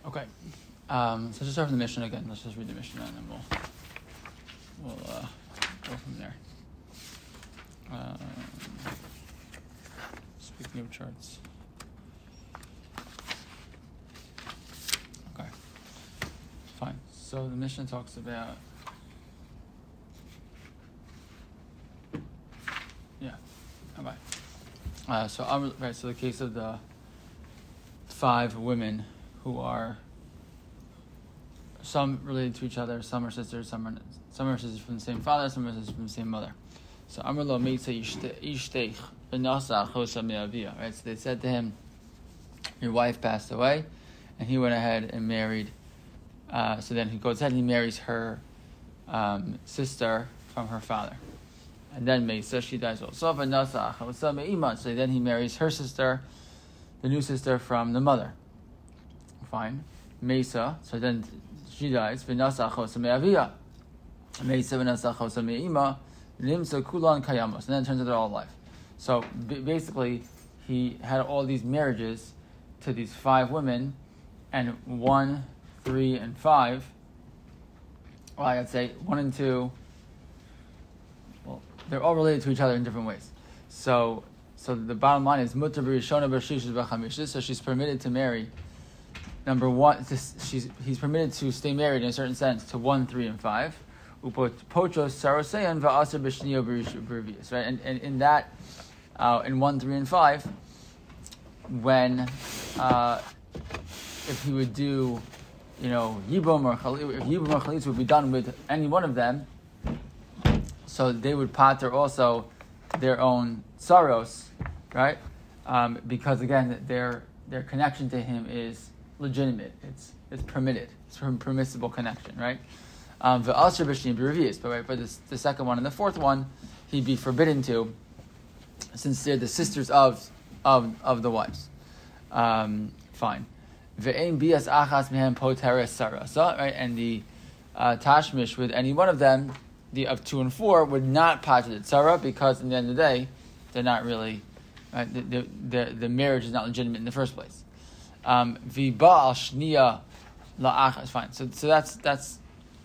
Okay. So just start from the Mishnah again. Let's just read the Mishnah and then we'll go from there. Speaking of charts. Okay. Fine. So the Mishnah talks about so the case of the 5 women who are some related to each other, some are sisters, some are sisters from the same father, some are sisters from the same mother. So Amar lo meitza ishteich v'nasa chosa me'avia. Right. So they said to him, "Your wife passed away," and he went ahead and married. So then he goes ahead and he marries her sister from her father. And then Meisa, she dies also. So then he marries her sister, the new sister from the mother. Fine. Meisa, so then she dies. V'nasa chosa me'avia. Meisa v'nasa chosa me'ima. Nimsa kulan kayamos. And then it turns out they're all alive. So basically, he had all these marriages to these 5 women, and 1, 3, and 5. Well, I'd say 1 and 2. Well, they're all related to each other in different ways. So the bottom line is mutar b'rishona b'shishis b'chamishes. So she's permitted to marry. Number 1, he's permitted to stay married in a certain sense to 1, 3, and 5. Upochos saroseyan va'aser b'shnio b'revius. Right, and in that, in 1, 3, and 5, when if he would do, yibum or chalitz would be done with any one of them, so they would pater also their own saros, right? Because again, their connection to him is legitimate. It's permitted. It's a permissible connection, right? But the second one and the fourth one, he'd be forbidden to, since they're the sisters of the wives. Fine. Ve'ein bias achas mehem poteres sarasa, right? And the tashmish with any one of them, the of 2 and 4, would not pater the tzara, because in the end of the day, they're not really, right? The marriage is not legitimate in the first place. V'ba'al shniya la'achas. Fine. So that's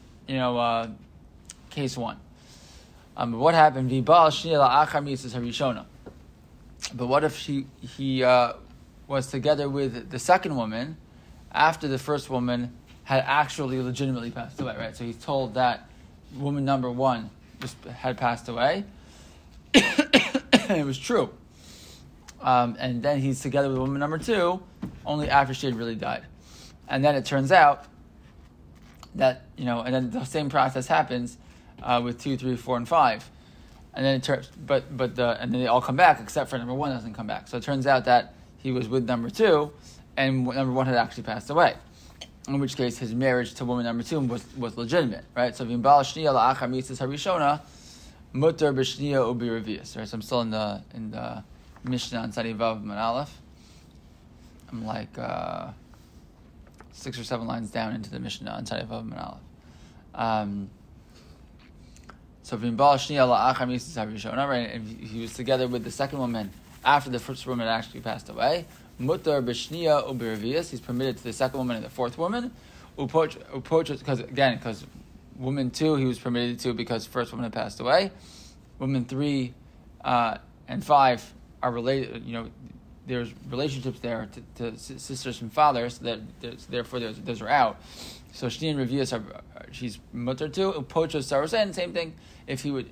case 1. What happened? V'ba'al shniya la'achar misas harishona. But what if he was together with the second woman after the first woman had actually legitimately passed away, right? So he's told that woman number 1 had passed away, and it was true. And then he's together with woman number 2 only after she had really died. And then it turns out that, and then the same process happens with 2, 3, 4, and 5. And then and then they all come back except for number 1 doesn't come back. So it turns out that he was with number 2, and number 1 had actually passed away. In which case, his marriage to woman number 2 was legitimate, right? So v'ba'al shniya la'achar misas harishona mutar b'shniya ubi revius. Right. So I'm still in the Mishnah on Tzadi Vav Amud Aleph. I'm like 6 or 7 lines down into the Mishnah on Tzadi Vav Amud Aleph. So v'ba'al shniya la'achar misas harishona, right? And he was together with the second woman after the first woman had actually passed away. Mutar b'shniya ubi revius. He's permitted to the second woman and the fourth woman. Because woman 2 he was permitted to because first woman had passed away. Woman 3 and 5 are related. There's relationships there to sisters from fathers. Therefore those are out. So shni and revius she's mutar to. Upochos sarosen, same thing. If he would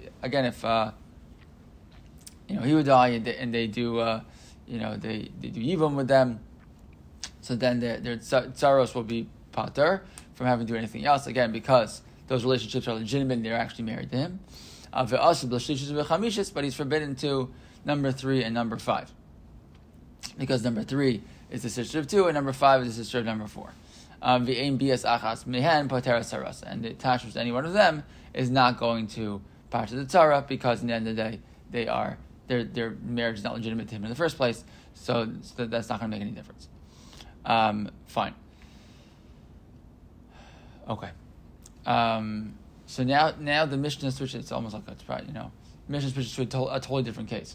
he would die and they do. They do yibum with them, so then their tzaros will be pater from having to do anything else, again, because those relationships are legitimate and they're actually married to him. But he's forbidden to number 3 and number 5, because number 3 is the sister of 2 and number 5 is the sister of number 4. And the attachment to any one of them is not going to pater the tzara, because in the end of the day, their marriage is not legitimate to him in the first place, so that's not going to make any difference. Fine. Okay. So now the Mishnah switches. It's almost like it's probably Mishnah switches to a totally different case,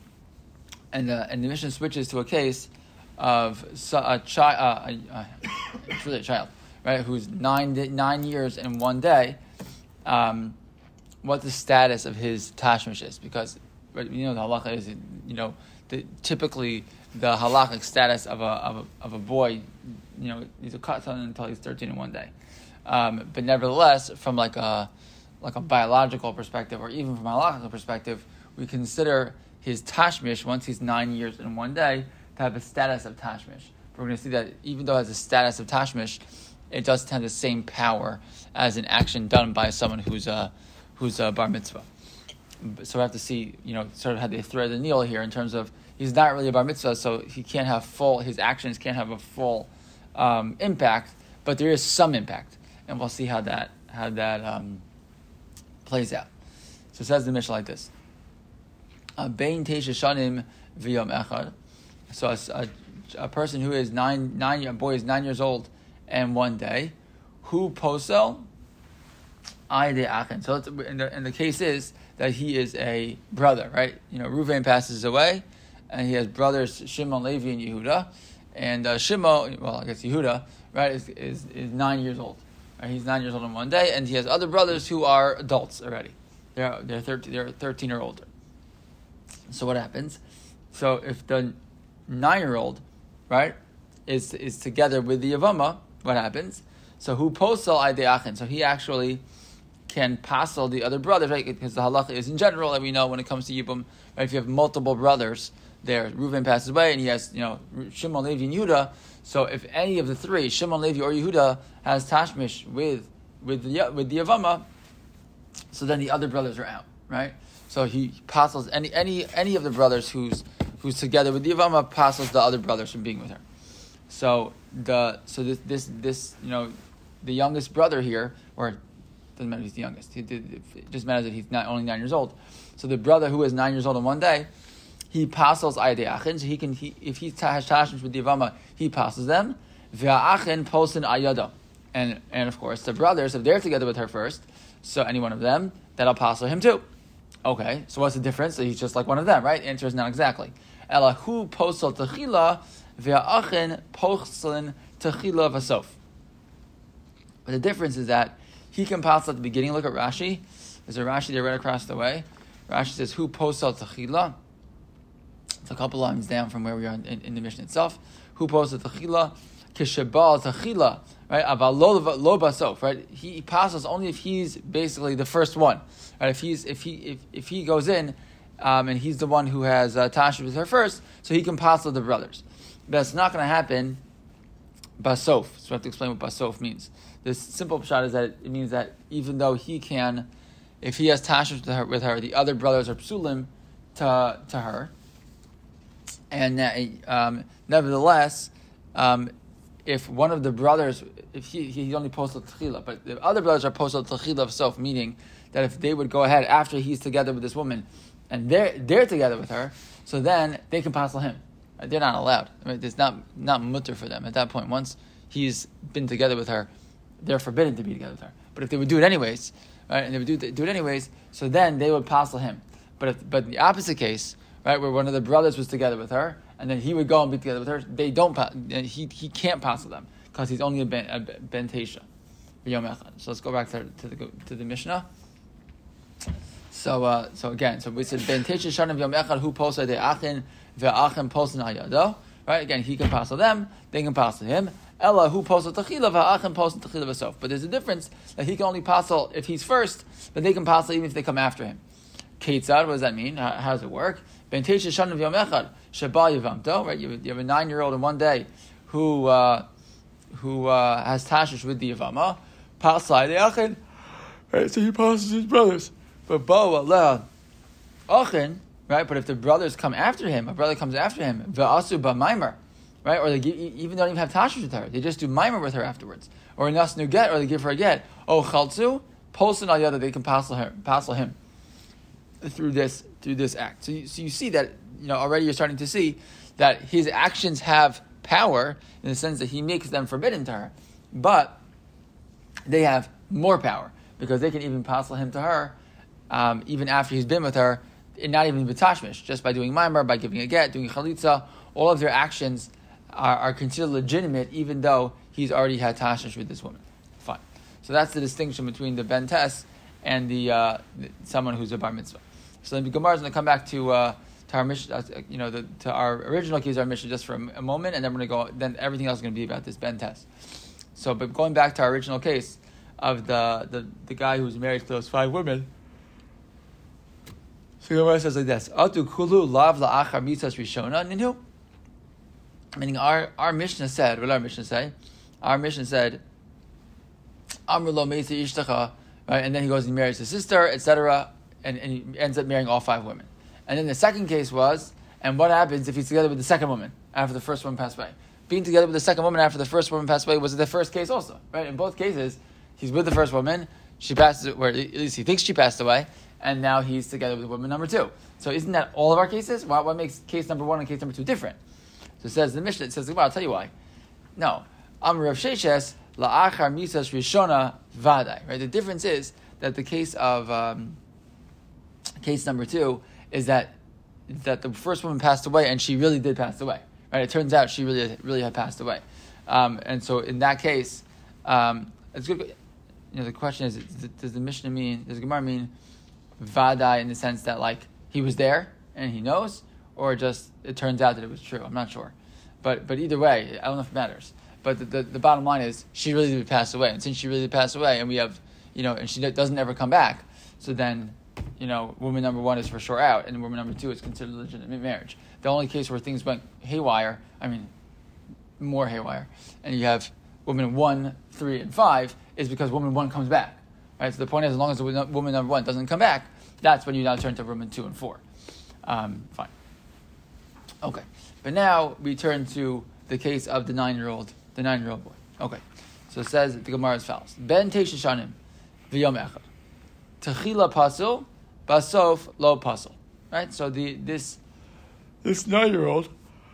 and the Mishnah switches to a case of a it's really a child, right? Who's 9 years and 1 day. What the status of his tashmish is, because the halacha is, typically the halachic status of a boy, he's a katan until he's 13 in 1 day. But nevertheless, from like a biological perspective, or even from a halachic perspective, we consider his tashmish once he's 9 years and 1 day to have a status of tashmish. We're going to see that even though it has a status of tashmish, it doesn't have the same power as an action done by someone who's a bar mitzvah. So we have to see, sort of how they thread the needle here in terms of he's not really a bar mitzvah, so he can't have his actions can't have a full impact, but there is some impact, and we'll see how that plays out. So it says the Mishnah like this: Bein teisha shanim v'yom echad. So a person who is a boy is 9 years old and 1 day, who posel ayde achin. So and the case is that he is a brother, right? Reuven passes away, and he has brothers Shimon, Levi, and Yehuda. And Shimon, well, I guess Yehuda, right, is 9 years old. Right? He's 9 years old in 1 day, and he has other brothers who are adults already. They're 13 or older. So what happens? So if the 9-year-old, right, is together with the Yavama, what happens? So who posel ayde achin? So he actually can passel the other brothers, right? Because the halacha is in general that we know when it comes to Yibum, right? If you have multiple brothers there, Reuven passes away and he has, Shimon, Levi, and Yehuda. So if any of the three, Shimon, Levi, or Yehuda, has tashmish with the Yavama, so then the other brothers are out, right? So he passels any of the brothers who's together with the Yavama, passels the other brothers from being with her. So the youngest brother here, or doesn't matter if he's the youngest. It just matters that he's not only 9 years old. So the brother who is 9 years old in 1 day, he passes ayde achin. So if he has tashmish with the Yavama, he passes them. Ve'achin posin ayada, and of course the brothers, if they're together with her first, so any one of them, that'll passel him too. Okay, so what's the difference? So he's just like one of them, right? The answer is not exactly. Elahu posel techila ve'achin posin techila v'sof. But the difference is that he can pass at the beginning. Look at Rashi. There's a Rashi there right across the way. Rashi says, "Who posel techila?" It's a couple lines down from where we are in the Mishnah itself. Who posel techila? Kishabal techila, right? Aval lo basof, right? He passes only if he's basically the first one, right? If he goes in, and he's the one who has tashmish with her first, so he can pass the brothers. But it's not going to happen basof. So we have to explain what basof means. This simple shot is that it means that even though he can, if he has tashmish with her, the other brothers are psulim to her, and nevertheless, if one of the brothers, if he only posted tchila, but the other brothers are posted tchila of sof, meaning that if they would go ahead after he's together with this woman, and they're together with her, so then they can passel him. They're not allowed. I mean, it's not mutter for them at that point. Once he's been together with her, they're forbidden to be together with her. But if they would do it anyways, right, and they would do it anyways, so then they would passel him. But in the opposite case, right, where one of the brothers was together with her, and then he would go and be together with her, they don't. He can't passel them because he's only a ben teisha. So let's go back to the Mishnah. So again, we said ben teisha shanim yom echad hu posay de achin ve'achin posin ayado. Right, again, he can passel them, they can passel him. Ella who posel techila ve'achin posin techila v'sof. But there's a difference that he can only passel if he's first, but they can passel even if they come after him. Ketzad, what does that mean? How does it work? Ben teisha shanim yom echad sheba yivamto. Right, you have a 9-year-old in 1 day who has tashmish with the yavama. Pasai de achin. Right, so he passes his brothers. But bo aleh achin. Right, but if the brothers come after him, a brother comes after him, ve'asu ba'maimer, right, or they even don't even have tashmish with her, they just do maimer with her afterwards, or nasnu get, or they give her a get. Oh chaltzu, posin al yada, they can passel him through this act. So you see that already you're starting to see that his actions have power in the sense that he makes them forbidden to her, but they have more power because they can even passel him to her even after he's been with her. And not even b'tashmish, just by doing maimer, by giving a get, doing chalitza, all of their actions are considered legitimate, even though he's already had tashmish with this woman. Fine. So that's the distinction between the ben tes and the someone who's a bar mitzvah. So then the Gemara is going to come back to our mission, to our original case, our mission, just for a moment, and then we're going to go. Then everything else is going to be about this ben tes. So, but going back to our original case of the guy who was married to those 5 women. So the Gemara says like this: Atu kulu lav la'achar mitzvahs rishona ninu. Meaning our Mishnah said, what did our Mishnah say? Our Mishnah said, Amr lo meisi ishtacha, right? And then he goes and marries his sister, etc., and he ends up marrying all 5 women. And then the second case was, and what happens if he's together with the second woman after the first woman passed away? Being together with the second woman after the first woman passed away was the first case also, right? In both cases, he's with the first woman, she passes, or at least he thinks she passed away, and now he's together with woman number 2. So isn't that all of our cases? What makes case number 1 and case number 2 different? So it says the Mishnah, it says, well, I'll tell you why. No. Amr Rav Sheshes, la'achar misas rishona vadai. Right? The difference is that the case of, case number 2 is that the first woman passed away and she really did pass away. Right? It turns out she really had passed away. And so in that case, it's good. The question is, does the Mishnah mean, does the Gemara mean vadai in the sense that like he was there and he knows, or just it turns out that it was true? I'm not sure, but either way, I don't know if it matters. But the bottom line is she really did pass away, and since she really did pass away, and we have and she doesn't ever come back, so then woman number 1 is for sure out, and woman number 2 is considered a legitimate marriage. The only case where things went haywire, more haywire, and you have woman 1, 3, and 5 is because woman 1 comes back. Right? So the point is, as long as the woman number 1 doesn't come back, that's when you now turn to woman 2 and 4. Fine. Okay. But now we turn to the case of the 9-year-old boy. Okay. So it says the Gemara as follows: Ben Teisha Shanim v'yom echad techila pasul basof lo pasul. Right. So this 9-year-old.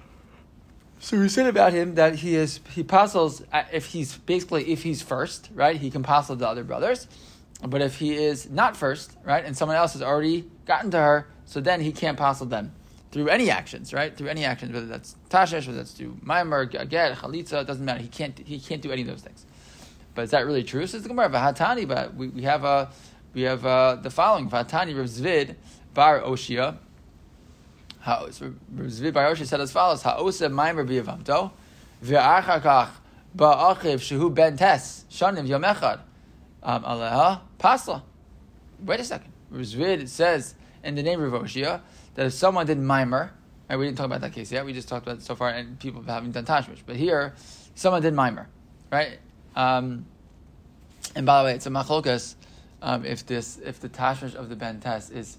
So we said about him that he pasels if he's first, right? He can pasel the other brothers, but if he is not first, right, and someone else has already gotten to her, so then he can't pasel them through any actions, right? Through any actions, whether that's tashesh, whether that's through maimer, get, chalitza, it doesn't matter. He can't do any of those things. But is that really true? So it's the Gemara v'hatani, but we have the following: v'hatani Rav Zvid bar Oshia. Rav Zvid bar Oshia said as follows: Ha'osa maimer b'yavamto v'achar kach ba'achiv shehu ben tes shanim yom echad aleha pasla. Wait a second. Rav Zvid says in the name of Rav Oshia that if someone did maimer, right, we didn't talk about that case yet, we just talked about it so far, and people haven't done tashmish. But here, someone did maimer, right? And by the way, it's a machlokas if the tashmish of the ben tes is,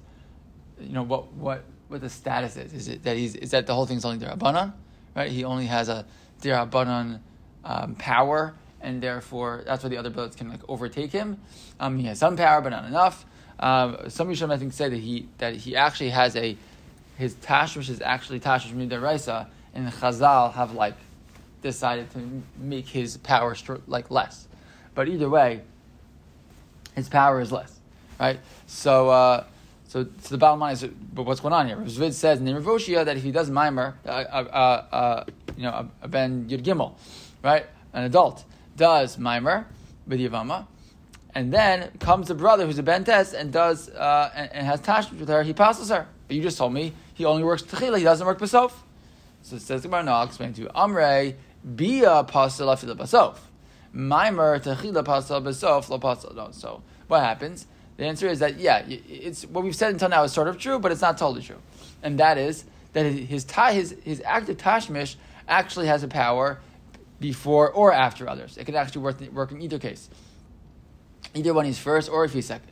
what the status is. Is it that is that the whole thing's only derabanan, right? He only has a derabanan power, and therefore that's why the other brothers can overtake him. He has some power, but not enough. Some Rishonim I think say that he actually has his tashmish is actually tashmish midaraisa, and the Chazal have decided to make his power less. But either way, his power is less, right? So the bottom line is, but what's going on here? Rav Zvid says in the Rav Oshia that if he does maimer, a ben Yud Gimel, right, an adult does maimer with Yavama, and then comes the brother who's a ben tes and does and has tashmish with her, he passes her. But you just told me he only works techila, he doesn't work basof. So it says, no, I'll explain to you. Amrei bia pasel afila basof. Maimer techila pasel basof lo pasel. No. So what happens? The answer is that it's what we've said until now is sort of true, but it's not totally true, and that is that his active tashmish actually has a power before or after others. It could actually work in either case, either when he's first or if he's second.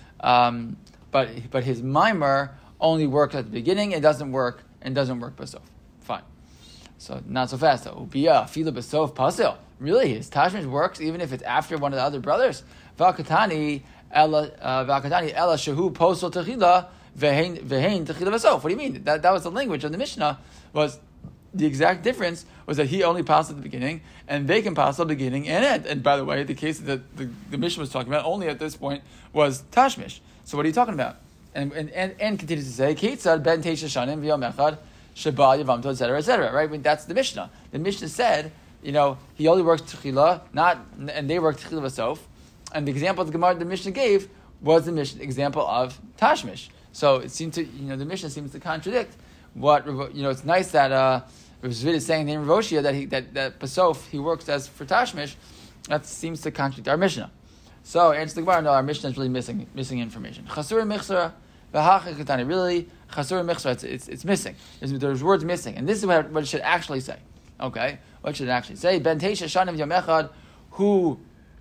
But his maimer only works at the beginning. It doesn't work basof. Fine. So not so fast though. Ubia fila basof pasil. Really, his tashmish works even if it's after one of the other brothers. Vakatani ella shehu posel techila vehein techila basof. What do you mean? That was the language of the Mishnah. Was the exact difference was that he only passed at the beginning, and they can pass at the beginning and end. And by the way, the case that the Mishnah was talking about only at this point was tashmish. So what are you talking about? And continues to say, Ketzad ben teisha shanim v'yom echad Sheba Yavamto, etc., right? I mean, that's the Mishnah. The Mishnah said, he only works Techila, and they work Techila Vasof. And the example the Mishnah gave was the Mishnah example of Tashmish. So it seemed to, the Mishnah seems to contradict what, it's nice that Rav Zvid is saying in Rav Oshia that Pasof, he works as for Tashmish. That seems to contradict our Mishnah. So answer the Gemara, no, our Mishnah is really missing information. Chasur Michsara, V'hacha Ketani, really, Chasur Michsara, it's missing. There's words missing. And this is what it should actually say. Okay? What should it actually say? Ben Teisha Shanim Yom Echad, who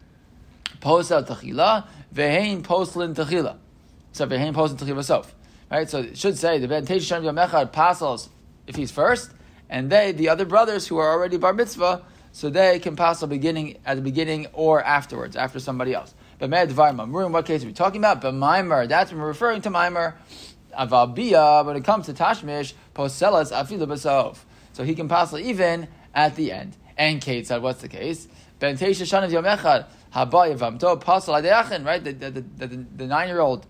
posel Techila, Vehein poslin Techila. So Vehein poslin Techila Sof. Right? So it should say the Ben Teisha Shanim Yom Echad pasels if he's first, and the other brothers who are already bar mitzvah, so they can pass at the beginning or afterwards, after somebody else. But in what case are we talking about? But Maimer, that's when we're referring to Maimer. Avalbia, when it comes to Tashmish, poselas afilu basov. So he can pass even at the end. And Kate said, what's the case? Ben Teisha Shanav Yom Echad, Haba Yavamto, pasel adeachin, right? The 9-year-old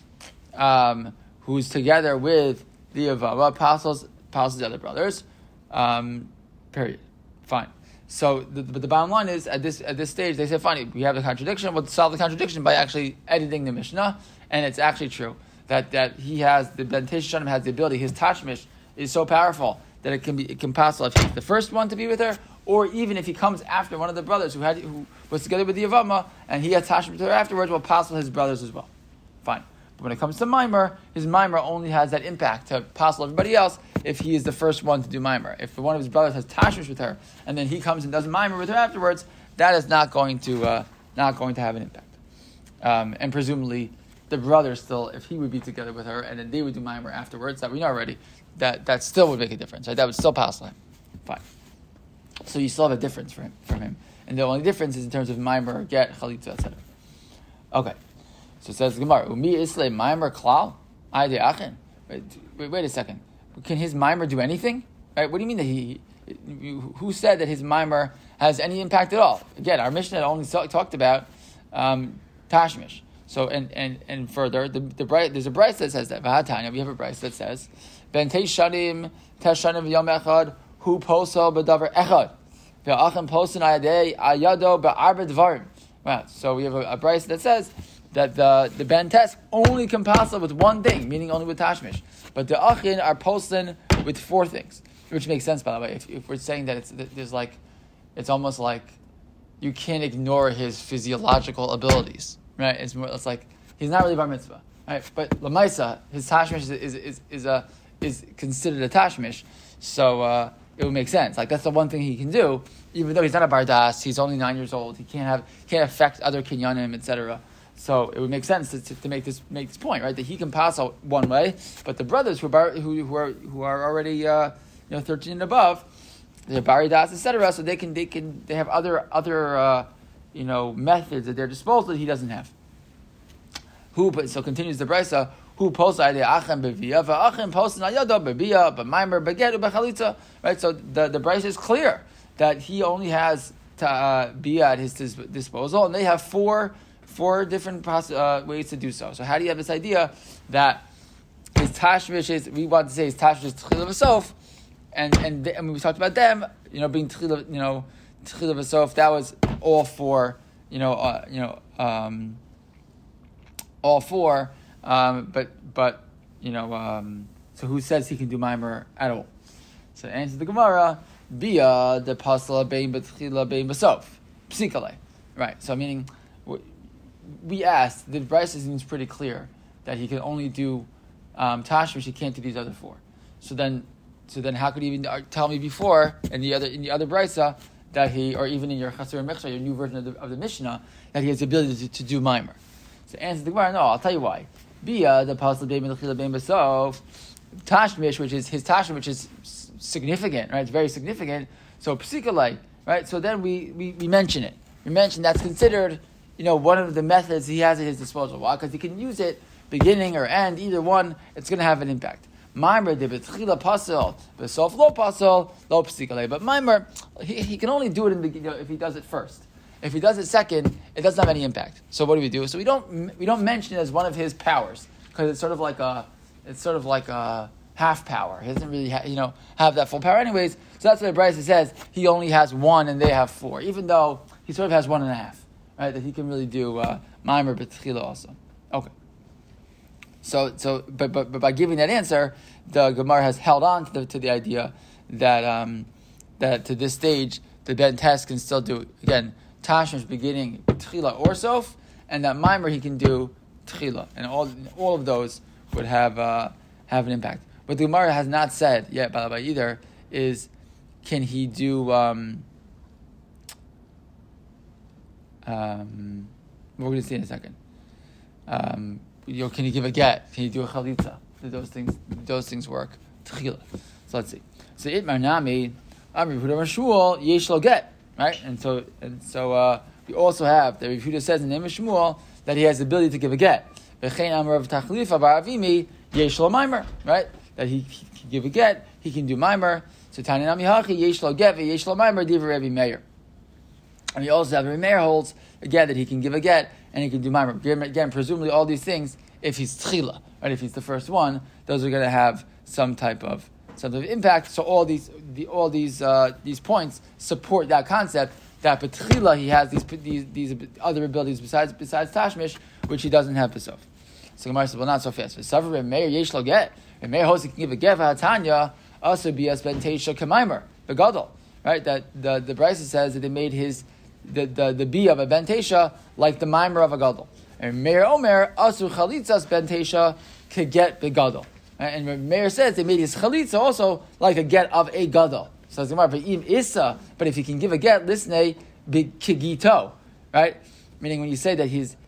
who's together with the Yavava passes the other brothers. Period. Fine. So, but the bottom line is, at this stage, they said, fine, we have the contradiction. We'll solve the contradiction by actually editing the Mishnah, and it's actually true that he has the Ben Teisha Shanim has the ability. His Tashmish is so powerful that it can pass if he's the first one to be with her, or even if he comes after one of the brothers who was together with the Yavama, and he had Tashmish with her afterwards, will pass his brothers as well. Fine. But when it comes to Maimer, his Maimer only has that impact to pass everybody else if he is the first one to do Maimer. If one of his brothers has Tashmish with her, and then he comes and does Maimer with her afterwards, that is not going to have an impact. And presumably, the brother still, if he would be together with her, and then they would do Maimer afterwards, that we know already, that still would make a difference. Right? That would still pass him. Fine. So you still have a difference from him. And the only difference is in terms of Maimer, get, Chalitza, etc. Okay. So it says Gemara, Umi Isle Maimer Klal? Ayde Achin. Wait a second. Can his Maimer do anything? Right? What do you mean that who said that his Maimer has any impact at all? Again, our Mishnah only talked about Tashmish. So and further, there's a Bryce that says that. V'hatanya, we have a Bryce that says, Ben Teishanim Yom Echad, Hu Posel B'davar Echad. Ve'achem Posen Ayado Be'arba Dvarim. Right. So we have a Bryce that says that the Ben Tes only can pass with one thing, meaning only with Tashmish. But the Achin are posting with 4 things, which makes sense, by the way. If we're saying that it's almost like you can't ignore his physiological abilities, right? It's like he's not really bar mitzvah, right? But Lamaisa, his Tashmish is considered a Tashmish, so it would make sense. Like that's the one thing he can do, even though he's not a bardas. He's only 9 years old. He can't affect other kinyanim, etc. So it would make sense to make this point, right? That he can pass out one way, but the brothers who are already 13 and above, they're baridas, etc. So they have other methods at their disposal that he doesn't have. So continues the brisa. Who posted the achem bevia, va'achem posted ayado bevia, b'maimer begetu b'chalitza. Right. So the brisa is clear that he only has bia at his disposal, and they have four different ways to do so. So how do you have this idea that his tashmish is, we want to say his tashmish is tchila v'sof, and we talked about them, being tchila, tchila v'sof, that was all four, all four, but so who says he can do Maimer at all? So answer the Gemara, Bia the pasla bein b'tchila bein v'sof, psikale. Right, so meaning, we asked, the Bryce seems pretty clear that he can only do Tashmish, he can't do these other 4. So then how could he even tell me before in the other Brysa that he, or even in your Chasur Mechsha, your new version of the Mishnah, that he has the ability to do Maimer? So answer the Gemara, no, I'll tell you why. Bia the Pasal Bein B'Chila Bein B'Sov, Tashmish, which is his Tashmish, which is significant, right? It's very significant. So Psikalai, right? So then we mention it. We mention that's considered one of the methods he has at his disposal. Why? Because he can use it beginning or end, either one, it's going to have an impact. Maimer de betchila pasel, besof lo pasel, lo psikale. But Maimer, he can only do it in the if he does it first. If he does it second, it doesn't have any impact. So what do? So we don't mention it as one of his powers because it's sort of like a half power. He doesn't really have that full power anyways. So that's why the Brisa says he only has 1 and they have 4, even though he sort of has 1.5, right? That he can really do Maimer B'Tchila also. Okay. But by giving that answer, the Gemara has held on to the idea that that to this stage the Ben Test can still do again Tashmish beginning Tchila or Sof, and that Maimer he can do Tchila, and all of those would have an impact. But the Gemara has not said yet, by either, is can he do we're going to see in a second. Can he give a get? Can he do a chalitza? Do those things work? Tchila. So let's see. So Itmar Nami Amri Yehuda Shmuel Yesh Lo Get, right? And so we also have that Yehuda says in the name of Shmuel that he has the ability to give a get. V'chein Amar of Tachlifa Bar Avimi Yesh Lo Maimer, right? That he can give a get, he can do Maimer. So Tani Nami Hachi Yesh Lo Get Yesh Lo Maimer Divrei Rebbe Meir. And we also have Rebbe Meir holds again that he can give a get and he can do Maimer. Again, presumably all these things, if he's Tchila, right? If he's the first one, those are going to have some type of impact. So all these points support that concept that B'Tchila he has these other abilities besides Tashmish, which he doesn't have B'Sof. So Gemara says, well, not so fast. V'Savar Rebbe Meir Yesh Lo Get. Rebbe Meir holds he can give a get v'Hatanya also be as Ben Teisha K'Maimer V'Gadol. Right, that the Brisa says that they made the B of a Ben Teisha like the Maimer of a Gadol. And Meir Omer Asu Chalitzas Ben Teisha could get Begadol. And Meir says they made his Chalitza also like a get of a Gadol. So it's V'im Issa, but if he can give a get, listen, big Kigito, right? Meaning when you say that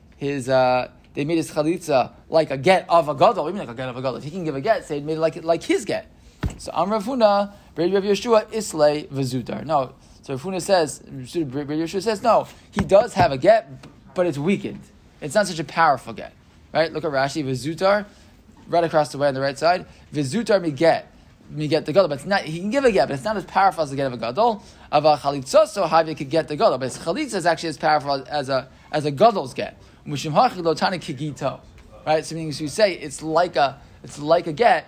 they made his Chalitza like a get of a Gadol, what do you mean like a get of a Gadol? If he can give a get, say it made it like his get. So Amar Funa, Rav Yeshua, Islay V'Zutar. No, so Funa says, Rav Yeshua says, no, he does have a get, but it's weakened. It's not such a powerful get, right? Look at Rashi, V'Zutar, right across the way on the right side. V'Zutar me get the gadol, but it's not. He can give a get, but it's not as powerful as the get of a gadol. Of a chalitza, so Havi could get the gadol, but his chalitza is actually as powerful as a gadol's get. Mushim hachi lo tani kigito, right? So meaning you say it's like a get.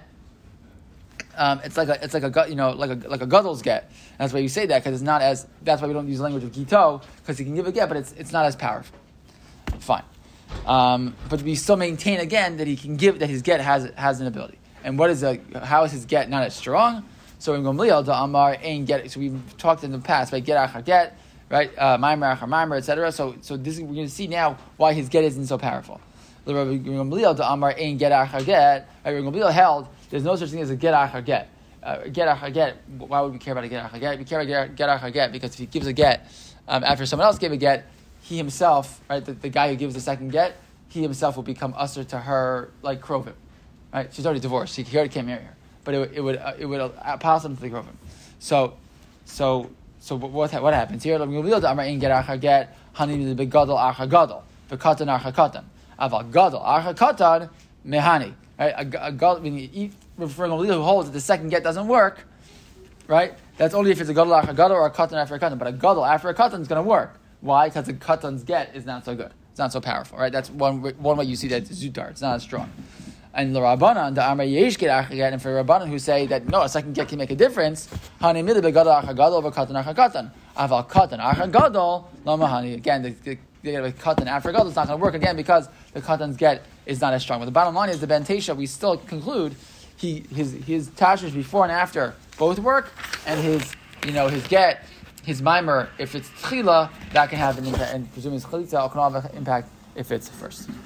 It's like a gadol's get. And that's why you say that because it's not as. That's why we don't use the language of gito because he can give a get, but it's not as powerful. Fine, but we still maintain again that he can give that his get has an ability. And how is his get not as strong? So in Gamliel, the Amar ain't get. So we've talked in the past, right? Get achar get, right? Maimer achar maimer, etc. So this we're going to see now why his get isn't so powerful. The Gamliel, the Amar ain't get achar get. Right? Gamliel held there's no such thing as a get achar get. Get achar get. Why would we care about a get achar get? We care about get achar get because if he gives a get after someone else gave a get, he himself, right? The guy who gives the second get, he himself will become usher to her like krovim. Right, she's already divorced. He already can't marry her, but it would pass him to the krovim. So what happens here? Get hani the gadol achar gadol, the katan achar katan, aval gadol achar katan mehani. Right, a gadol referring to who holds that the second get doesn't work. Right, that's only if it's a gadol achar gadol or a katan after a katan. But a gadol after a katan is going to work. Why? Because the katan's get is not so good. It's not so powerful. Right, that's one way you see that zutar. It's not as strong. And the Rabbanan, the Amar Yesh get achar get, and for Rabbanan who say that no, a second get can make a difference. Hani mili begadol achar gadol over katan achar katan. Aval katan achar gadol lama hani. Again, the katan after gadol is not going to work again because the katan's get is not as strong. But the bottom line is the Ben Teisha. We still conclude his tashmish before and after both work, and his get, his maimer, if it's tchila, that can have an impact, and presumably his chalitza can have an impact if it's first.